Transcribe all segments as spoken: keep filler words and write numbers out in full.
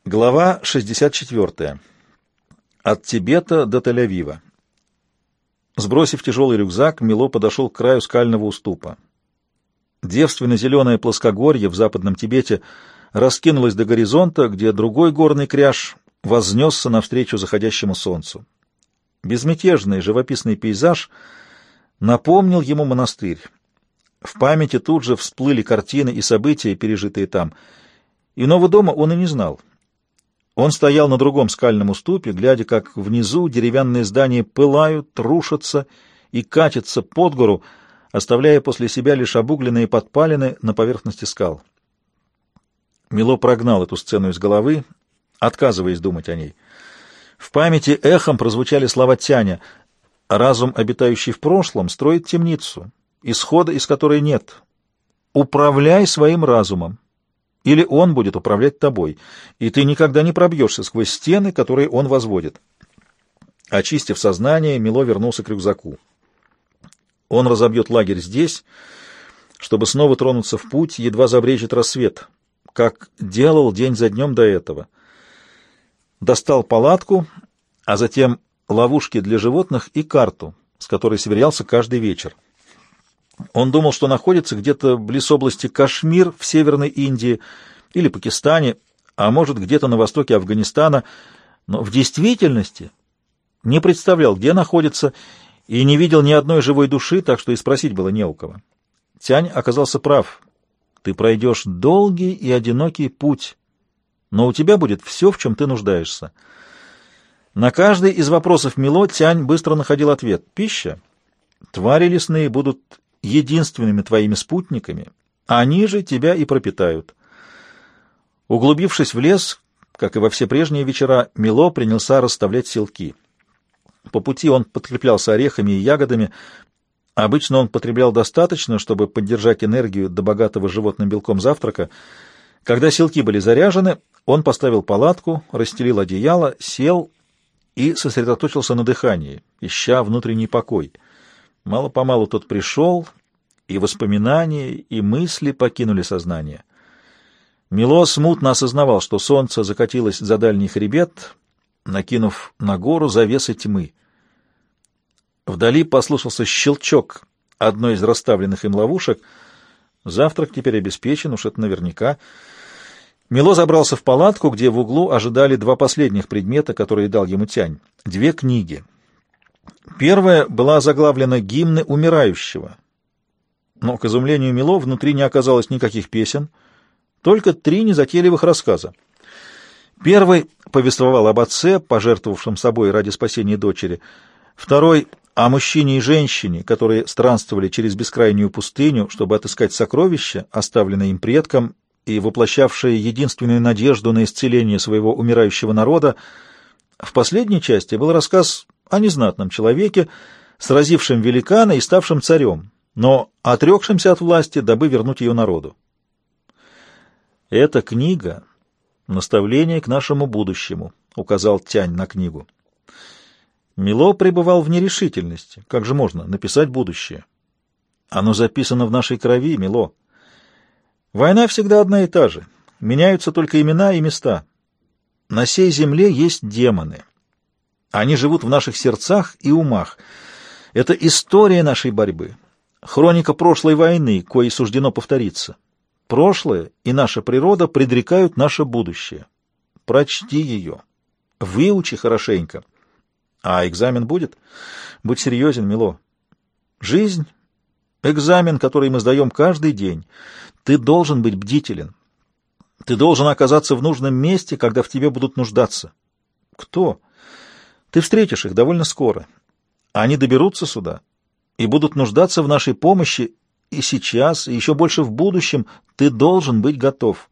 Глава шестьдесят четыре. От Тибета до Тель-Авива. Сбросив тяжелый рюкзак, Мило подошел к краю скального уступа. Девственно-зеленое плоскогорье в западном Тибете раскинулось до горизонта, где другой горный кряж вознесся навстречу заходящему солнцу. Безмятежный живописный пейзаж напомнил ему монастырь. В памяти тут же всплыли картины и события, пережитые там. Иного дома он и не знал. Он стоял на другом скальном уступе, глядя, как внизу деревянные здания пылают, рушатся и катятся под гору, оставляя после себя лишь обугленные подпалины на поверхности скал. Мило прогнал эту сцену из головы, отказываясь думать о ней. В памяти эхом прозвучали слова Тяня: «Разум, обитающий в прошлом, строит темницу, исхода из которой нет. Управляй своим разумом, или он будет управлять тобой, и ты никогда не пробьешься сквозь стены, которые он возводит». Очистив сознание, Мило вернулся к рюкзаку. Он разобьет лагерь здесь, чтобы снова тронуться в путь, едва забрежет рассвет, как делал день за днем до этого. Достал палатку, а затем ловушки для животных и карту, с которой сверялся каждый вечер. Он думал, что находится где-то близ области Кашмир в Северной Индии или Пакистане, а может, где-то на востоке Афганистана, но в действительности не представлял, где находится, и не видел ни одной живой души, так что и спросить было не у кого. Тянь оказался прав. Ты пройдешь долгий и одинокий путь, но у тебя будет все, в чем ты нуждаешься. На каждый из вопросов Мило Тянь быстро находил ответ. Пища. Твари лесные будут единственными твоими спутниками, они же тебя и пропитают. Углубившись в лес, как и во все прежние вечера, Мило принялся расставлять селки. По пути он подкреплялся орехами и ягодами. Обычно он потреблял достаточно, чтобы поддержать энергию до богатого животным белком завтрака. Когда селки были заряжены, он поставил палатку, расстелил одеяло, сел и сосредоточился на дыхании, ища внутренний покой. Мало-помалу тот пришел, и воспоминания, и мысли покинули сознание. Мило смутно осознавал, что солнце закатилось за дальний хребет, накинув на гору завесы тьмы. Вдали послышался щелчок одной из расставленных им ловушек. Завтрак теперь обеспечен, уж это наверняка. Мило забрался в палатку, где в углу ожидали два последних предмета, которые дал ему Тянь. Две книги. Первая была заглавлена «Гимны умирающего». Но, к изумлению Мило, внутри не оказалось никаких песен, только три незатейливых рассказа. Первый повествовал об отце, пожертвовавшем собой ради спасения дочери. Второй — о мужчине и женщине, которые странствовали через бескрайнюю пустыню, чтобы отыскать сокровища, оставленные им предком, и воплощавшие единственную надежду на исцеление своего умирающего народа. В последней части был рассказ о незнатном человеке, сразившем великана и ставшем царем, но отрекшимся от власти, дабы вернуть ее народу. «Эта книга — наставление к нашему будущему», — указал Тянь на книгу. Мило пребывал в нерешительности. Как же можно написать будущее? Оно записано в нашей крови, Мило. Война всегда одна и та же. Меняются только имена и места. На сей земле есть демоны. Они живут в наших сердцах и умах. Это история нашей борьбы, хроника прошлой войны, коей суждено повториться. Прошлое и наша природа предрекают наше будущее. Прочти ее, выучи хорошенько. А экзамен будет? Будь серьезен, Мило. Жизнь — экзамен, который мы сдаем каждый день. Ты должен быть бдителен. Ты должен оказаться в нужном месте, когда в тебе будут нуждаться. Кто? Ты встретишь их довольно скоро. Они доберутся сюда и будут нуждаться в нашей помощи и сейчас, и еще больше в будущем. Ты должен быть готов.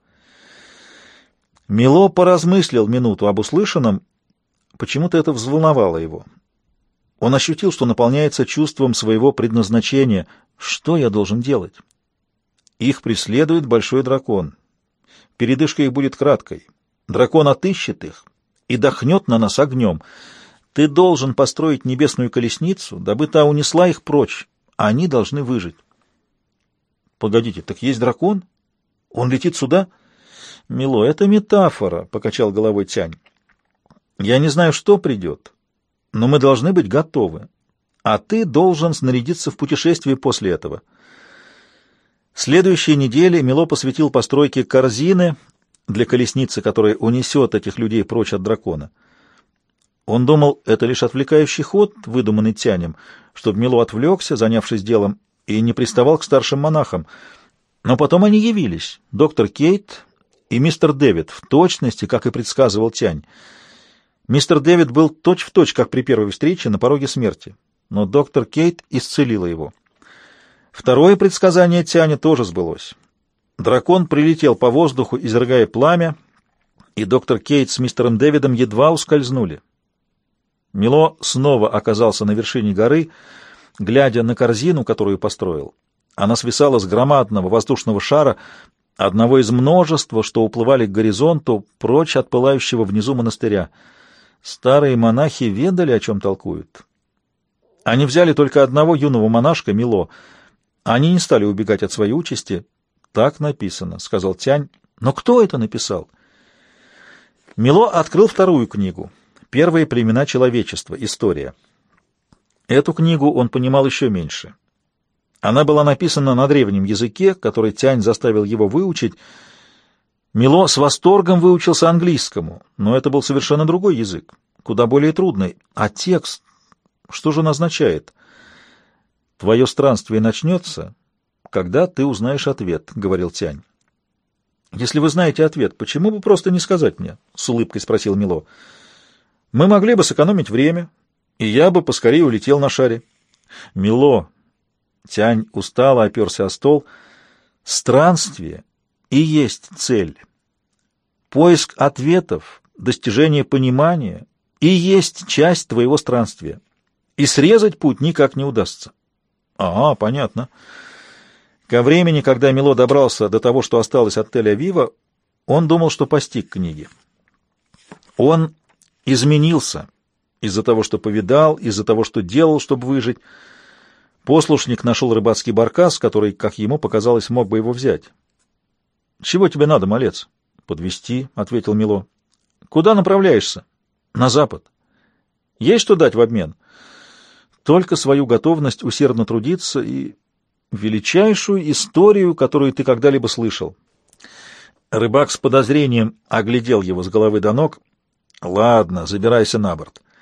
Мило поразмыслил минуту об услышанном. Почему-то это взволновало его. Он ощутил, что наполняется чувством своего предназначения. Что я должен делать? Их преследует большой дракон. Передышка их будет краткой. Дракон отыщет их и дохнет на нас огнем. Ты должен построить небесную колесницу, дабы та унесла их прочь. Они должны выжить. Погодите, так есть дракон? Он летит сюда? Мило, это метафора, — покачал головой Тянь. Я не знаю, что придет, но мы должны быть готовы, а ты должен снарядиться в путешествие после этого. Следующие недели Мило посвятил постройке корзины для колесницы, которая унесет этих людей прочь от дракона. Он думал, это лишь отвлекающий ход, выдуманный Тянем, чтобы Мило отвлекся, занявшись делом, и не приставал к старшим монахам. Но потом они явились, доктор Кейт и мистер Дэвид, в точности, как и предсказывал Тянь. Мистер Дэвид был точь-в-точь, как при первой встрече, на пороге смерти, но доктор Кейт исцелила его. Второе предсказание Тяня тоже сбылось. Дракон прилетел по воздуху, изрыгая пламя, и доктор Кейт с мистером Дэвидом едва ускользнули. Мило снова оказался на вершине горы, глядя на корзину, которую построил. Она свисала с громадного воздушного шара, одного из множества, что уплывали к горизонту, прочь от пылающего внизу монастыря. Старые монахи ведали, о чем толкуют. Они взяли только одного юного монашка, Мило. Они не стали убегать от своей участи. «Так написано», — сказал Тянь. «Но кто это написал?» Мило открыл вторую книгу. «Первые племена человечества. История». Эту книгу он понимал еще меньше. Она была написана на древнем языке, который Тянь заставил его выучить. Мило с восторгом выучился английскому, но это был совершенно другой язык, куда более трудный. А текст, что же он означает? «Твое странствие начнется, когда ты узнаешь ответ», — говорил Тянь. «Если вы знаете ответ, почему бы просто не сказать мне?» — с улыбкой спросил Мило. «Мы могли бы сэкономить время, и я бы поскорее улетел на шаре». «Мило», — Тянь устало оперся о стол, — «странствие и есть цель. Поиск ответов, достижение понимания и есть часть твоего странствия. И срезать путь никак не удастся». «Ага, понятно». Ко времени, когда Мило добрался до того, что осталось от Тель-Авива, он думал, что постиг книги. Он изменился из-за того, что повидал, из-за того, что делал, чтобы выжить. Послушник нашел рыбацкий баркас, который, как ему показалось, мог бы его взять. «Чего тебе надо, малец?» «Подвезти», — ответил Мило. «Куда направляешься?» «На запад». «Есть что дать в обмен?» «Только свою готовность усердно трудиться и величайшую историю, которую ты когда-либо слышал». Рыбак с подозрением оглядел его с головы до ног. «Ладно, забирайся на борт».